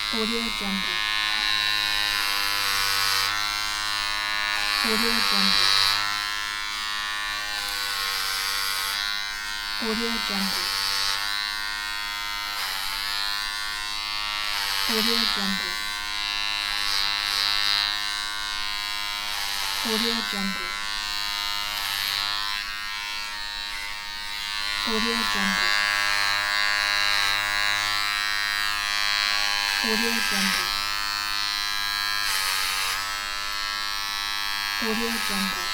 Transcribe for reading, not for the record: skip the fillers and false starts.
Audio Jungle. Audio Jungle. Audio Jungle. Audio Jungle. Audio Jungle. Audio Jungle. Audio Jungle. Audio Jungle.